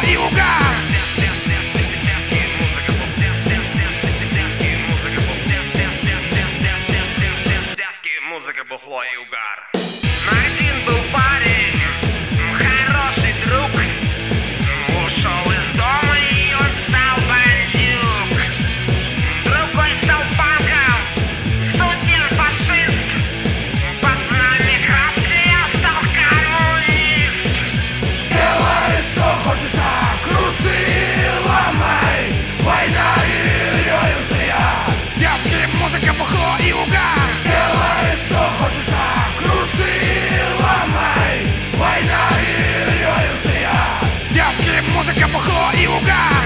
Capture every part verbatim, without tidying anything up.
и угар. Музыка, бухло и угар. Один был парень, хороший друг, ушел из дома и он стал бандюк. Другой стал панком, студент-фашист, пацанами краски, я стал коммунист. Делай, что хочется, круши, ломай, война и революция. Детская музыка, бухло и угар. Делай, что хочется, круши, ломай, война и революция. Детская музыка, бухло и угар.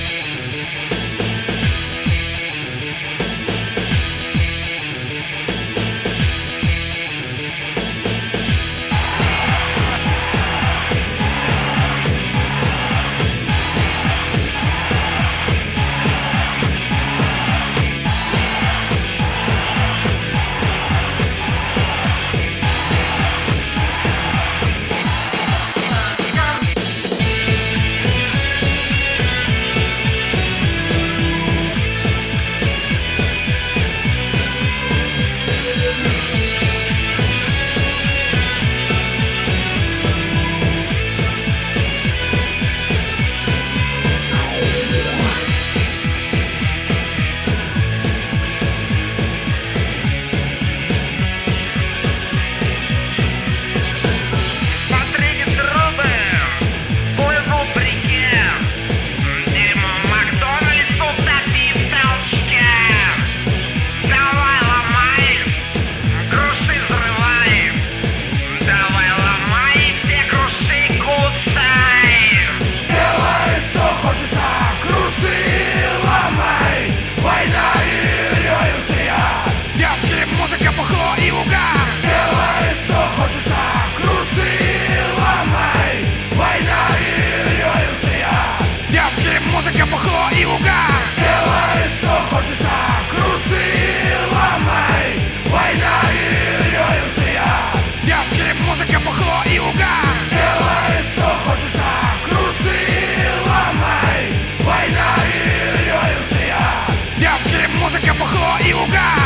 Музыка, бухло и угар. Делай, что хочется, круши, ломай, война и революция. Детская музыка, бухло и угар. Делай, что хочется, круши, ломай, война и революция. Детская музыка, бухло и угар.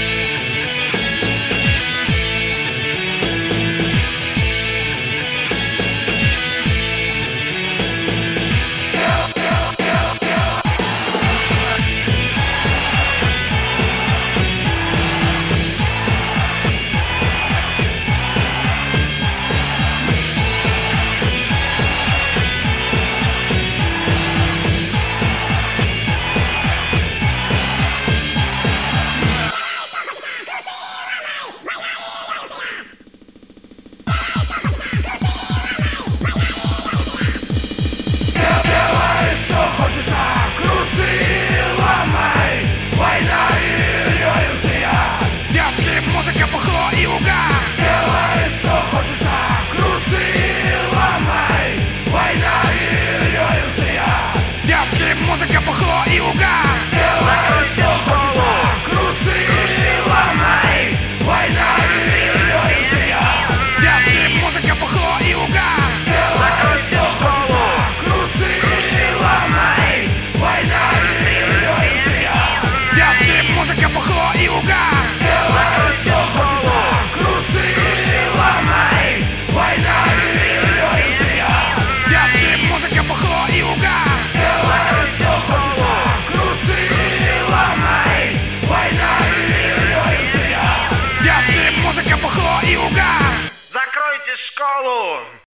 Музыка, бухло и угар. Делай, что хочется, круши, ломай, война и революция. Детская музыка, бухло и угар. Делай, что хочется, круши, ломай, война и революция. Детская музыка, бухло и угар. Делай, что хочется, круши, ломай, война и революция. Детская музыка, бухло и угар. Закройте школу!